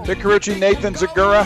Dick Carucci, Nathan Zagura.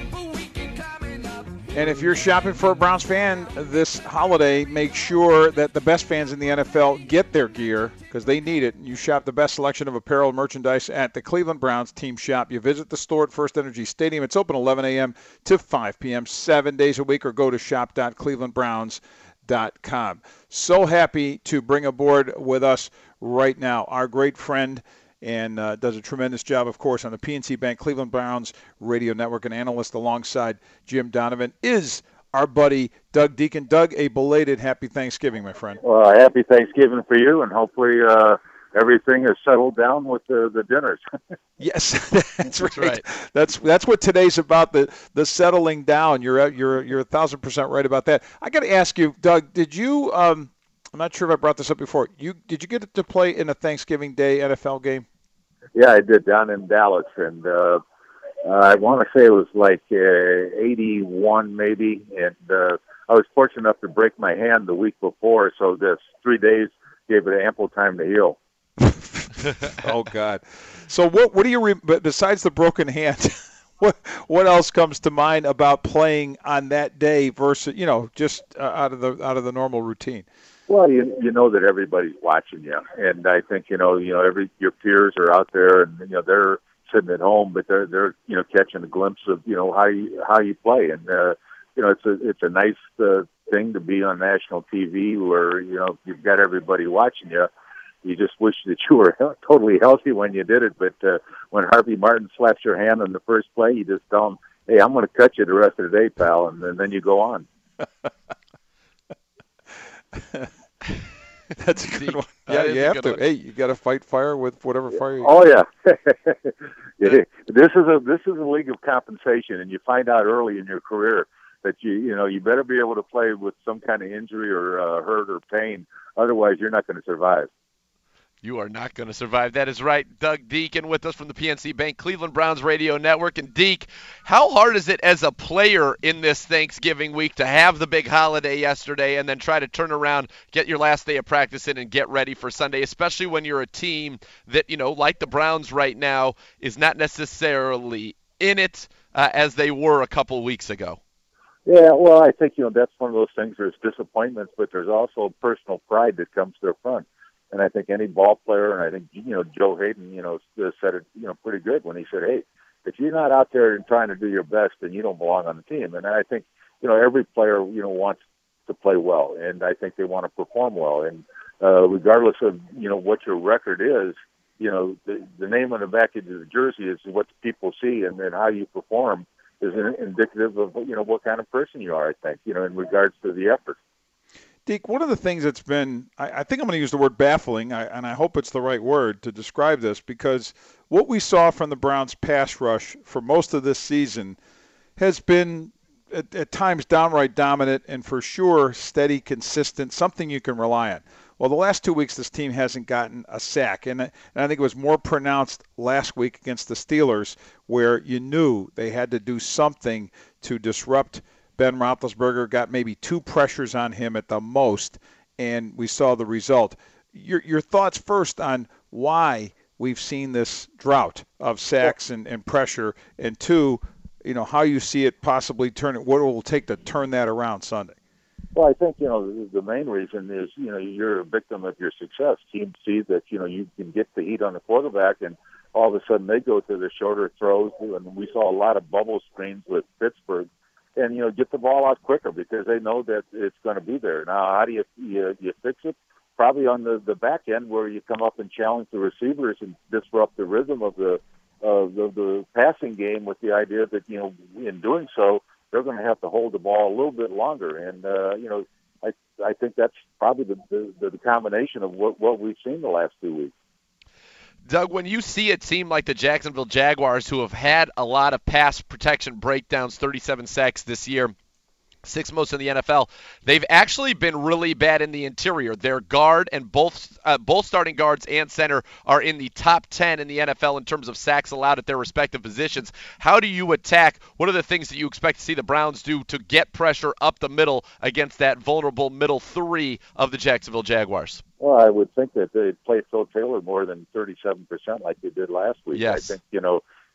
And if you're shopping for a Browns fan this holiday, make sure that the best fans in the NFL get their gear because they need it. You shop the best selection of apparel and merchandise at the Cleveland Browns Team Shop. You visit the store at First Energy Stadium. It's open 11 a.m. to 5 p.m. 7 days a week, or go to shop.clevelandbrowns.com. So happy to bring aboard with us right now our great friend and does a tremendous job, of course, on the PNC Bank Cleveland Browns radio network, and analyst alongside Jim Donovan, is our buddy Doug Deacon. Doug, a belated happy Thanksgiving, my friend. Well, happy Thanksgiving for you, and hopefully everything is settled down with the dinners. Yes, that's right. That's what today's about, the settling down. You're 1,000% right about that. I got to ask you, Doug, did you I'm not sure if I brought this up before. Did you get to play in a Thanksgiving Day NFL game? Yeah, I did, down in Dallas, and I want to say it was like 81 maybe, and I was fortunate enough to break my hand the week before, so this 3 days gave it ample time to heal. Oh God! So what do you besides the broken hand? What else comes to mind about playing on that day versus just out of the normal routine? Well, you know that everybody's watching you, and I think your peers are out there, and they're sitting at home, but they're catching a glimpse of how you play, and it's a nice thing to be on national TV where you've got everybody watching you. You just wish that you were totally healthy when you did it, but when Harvey Martin slaps your hand on the first play, you just tell him, "Hey, I'm going to cut you the rest of the day, pal," and then you go on. That's a good one. Yeah, you have to. Hey, you got to fight fire with whatever fire. Oh yeah. This is a league of compensation, and you find out early in your career that you better be able to play with some kind of injury or hurt or pain. Otherwise, you're not going to survive. You are not going to survive. That is right. Doug Deacon with us from the PNC Bank Cleveland Browns radio network. And Deke, how hard is it as a player in this Thanksgiving week to have the big holiday yesterday and then try to turn around, get your last day of practice in, and get ready for Sunday, especially when you're a team that, like the Browns right now, is not necessarily in it as they were a couple weeks ago? Yeah, well, I think, that's one of those things. There's disappointments, but there's also personal pride that comes to the front. And I think any ball player, and I think, Joe Hayden, said it, pretty good when he said, hey, if you're not out there and trying to do your best, then you don't belong on the team. And I think, every player, wants to play well, and I think they want to perform well. And regardless of, what your record is, the name on the back of the jersey is what people see, and then how you perform is indicative of, what kind of person you are, I think, in regards to the effort. Deke, one of the things that's been, I think I'm going to use the word baffling, and I hope it's the right word to describe this, because what we saw from the Browns pass rush for most of this season has been at times downright dominant and for sure steady, consistent, something you can rely on. Well, the last 2 weeks this team hasn't gotten a sack, and I think it was more pronounced last week against the Steelers where you knew they had to do something to disrupt Ben Roethlisberger. Got maybe 2 pressures on him at the most, and we saw the result. Your thoughts first on why we've seen this drought of sacks and pressure, and 2, how you see it possibly what it will take to turn that around Sunday. Well, I think, the main reason is, you're a victim of your success. Teams see that, you can get the heat on the quarterback, and all of a sudden they go to the shorter throws, and we saw a lot of bubble screens with Pittsburgh. And, get the ball out quicker because they know that it's going to be there. Now, how do you fix it? Probably on the back end where you come up and challenge the receivers and disrupt the rhythm of the passing game with the idea that, in doing so, they're going to have to hold the ball a little bit longer. And, I think that's probably the combination of what we've seen the last 2 weeks. Doug, when you see it seem like the Jacksonville Jaguars, who have had a lot of pass protection breakdowns, 37 sacks this year, 6 most in the NFL, they've actually been really bad in the interior. Their guard and both starting guards and center are in the top 10 in the NFL in terms of sacks allowed at their respective positions. How do you attack? What are the things that you expect to see the Browns do to get pressure up the middle against that vulnerable middle 3 of the Jacksonville Jaguars? Well, I would think that they'd play Phil Taylor more than 37% like they did last week. Yes. I think,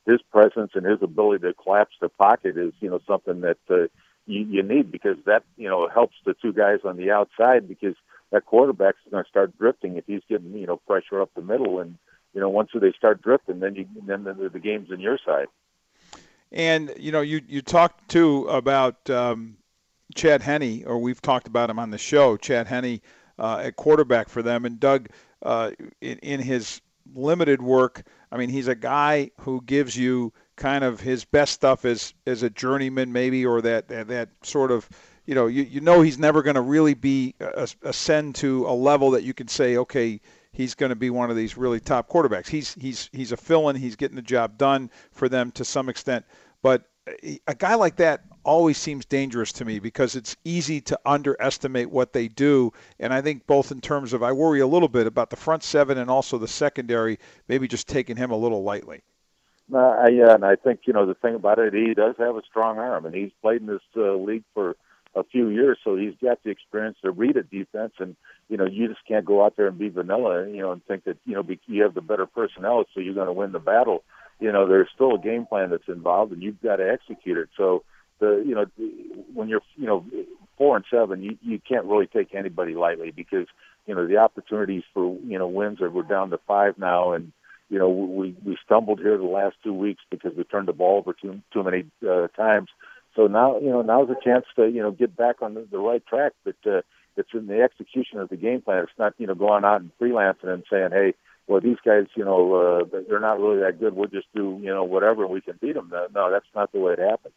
his presence and his ability to collapse the pocket is, something that you need, because that, helps the two guys on the outside, because that quarterback's going to start drifting if he's getting, pressure up the middle. And, once they start drifting, then the game's on your side. And, you talked, too, about Chad Henne, or we've talked about him on the show, Chad Henne at quarterback for them. And Doug, in his limited work, I mean, he's a guy who gives you kind of his best stuff as a journeyman maybe, or that sort of, he's never going to really be ascend to a level that you can say, okay, he's going to be one of these really top quarterbacks. He's a fill-in. He's getting the job done for them to some extent. But a guy like that always seems dangerous to me, because it's easy to underestimate what they do. And I think both in terms of, I worry a little bit about the front seven and also the secondary, maybe just taking him a little lightly. Yeah, and I think, the thing about it, he does have a strong arm, and he's played in this league for a few years, so he's got the experience to read a defense, and, you just can't go out there and be vanilla, and think that, you have the better personnel, so you're going to win the battle. There's still a game plan that's involved, and you've got to execute it. So, when you're, 4-7, you can't really take anybody lightly, because, the opportunities for, wins we're down to 5 now, and, we stumbled here the last 2 weeks because we turned the ball over too many times. So now, now's a chance to, get back on the right track. But it's in the execution of the game plan. It's not, going out and freelancing and saying, hey, well, these guys, they're not really that good. We'll just do, whatever, and we can beat them. No, that's not the way it happens.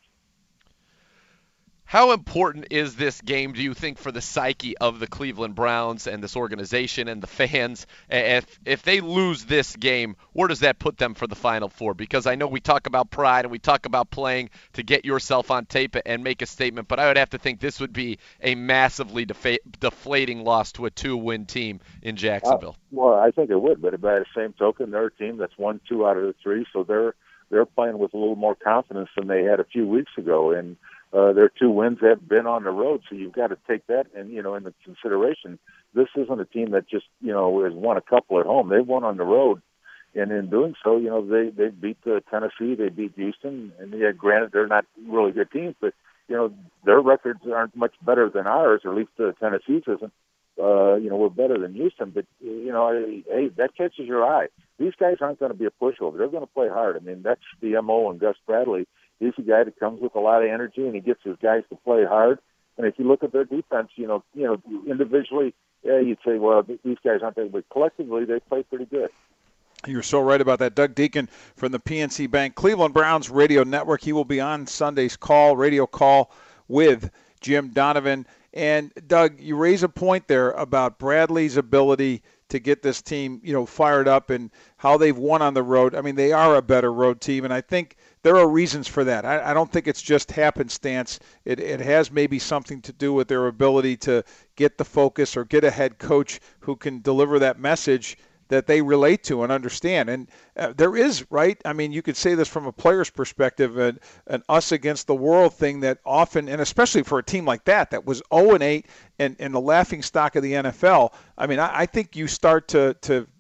How important is this game, do you think, for the psyche of the Cleveland Browns and this organization and the fans? If they lose this game, where does that put them for the Final Four? Because I know we talk about pride and we talk about playing to get yourself on tape and make a statement, but I would have to think this would be a massively deflating loss to a 2-win team in Jacksonville. Well, I think it would, but by the same token, they're a team that's won 2 out of the 3, so they're playing with a little more confidence than they had a few weeks ago, and their 2 wins have been on the road, so you've got to take that and into consideration. This isn't a team that just has won a couple at home. They've won on the road, and in doing so, they beat Tennessee, they beat Houston, and granted they're not really good teams, but their records aren't much better than ours, or at least Tennessee's isn't. We're better than Houston, but hey, that catches your eye. These guys aren't going to be a pushover. They're going to play hard. I mean, that's the MO in Gus Bradley. He's a guy that comes with a lot of energy, and he gets his guys to play hard. And if you look at their defense, individually, you'd say, well, these guys aren't that, but collectively, they play pretty good. You're so right about that. Doug Deacon from the PNC Bank Cleveland Browns Radio Network. He will be on Sunday's radio call with Jim Donovan. And, Doug, you raise a point there about Bradley's ability to get this team, fired up, and how they've won on the road. I mean, they are a better road team, and I think there are reasons for that. I don't think it's just happenstance. It has maybe something to do with their ability to get the focus or get a head coach who can deliver that message that they relate to and understand. And there is, right? I mean, you could say this from a player's perspective, an us against the world thing that often, and especially for a team like that was 0-8 and the laughingstock of the NFL. I mean, I think you start to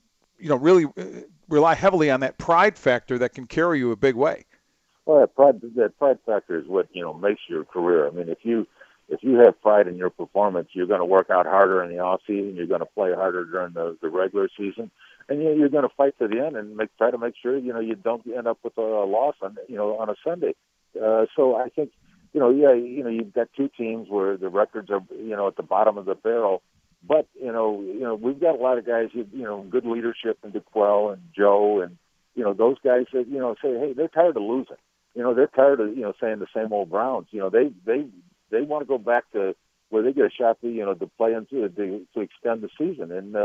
really rely heavily on that pride factor that can carry you a big way. Well, that pride factor is what, makes your career. I mean, if you have pride in your performance, you're going to work out harder in the off season. You're going to play harder during the regular season, and you're going to fight to the end and try to make sure you don't end up with a loss on a Sunday. So I think you've got 2 teams where the records are at the bottom of the barrel, but we've got a lot of guys good leadership in DeQuell and Joe and those guys that say, hey, they're tired of losing. They're tired of saying the same old Browns. They want to go back to where they get a shot to play into to extend the season, and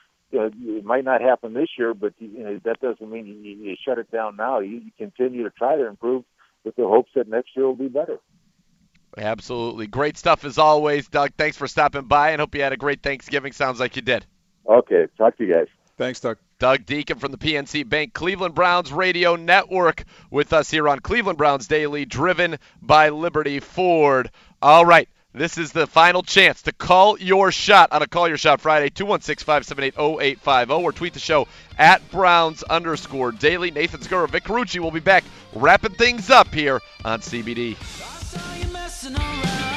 it might not happen this year, but that doesn't mean you shut it down now. You continue to try to improve with the hopes that next year will be better. Absolutely, great stuff as always, Doug. Thanks for stopping by, and hope you had a great Thanksgiving. Sounds like you did. Okay, talk to you guys. Thanks, Doug. Doug Deacon from the PNC Bank Cleveland Browns Radio Network with us here on Cleveland Browns Daily, driven by Liberty Ford. All right, This is the final chance to call your shot on a Call Your Shot Friday, 216-578-0850, or tweet the show at Browns_Daily. Nathan Skura, Vic Carucci will be back wrapping things up here on CBD. I saw you messing around.